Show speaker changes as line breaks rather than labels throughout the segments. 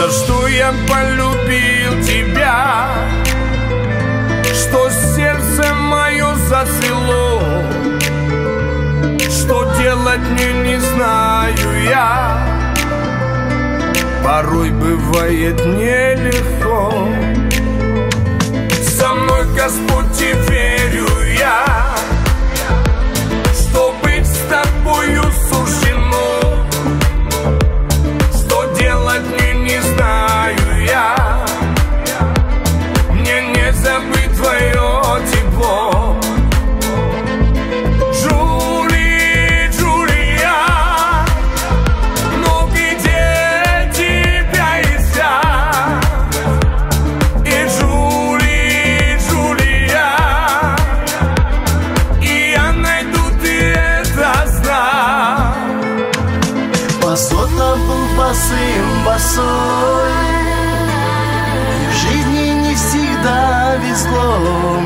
за что я полюбил тебя, что сердце мое зацвело. Что делать мне не знаю я, порой бывает нелегко. Со мной, Господь, и верю я, что быть с тобою суждено. Что делать мне не знаю я, мне не забыть твое тепло.
Босой, и в жизни не всегда везло.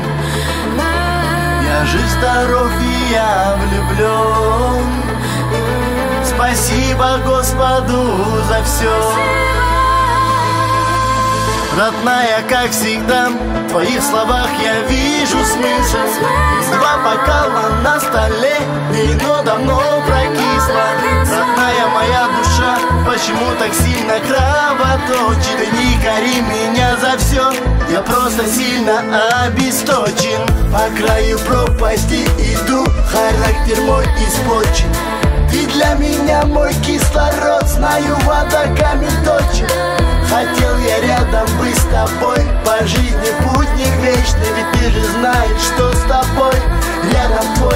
Я жив, здоров и я влюблен. Спасибо Господу за все. Родная, как всегда, в твоих словах я вижу смысл. Два бокала на столе, вино давно прокисло. Родная моя душа, почему так сильно кровоточит? Не кори меня за все, я просто сильно обесточен. По краю пропасти иду, характер мой испорчен. Ты для меня мой кислород, знаю, вода камень точит. Хотел я рядом быть с тобой, по жизни путь не вечный. Ведь ты же знаешь, что с тобой рядом твой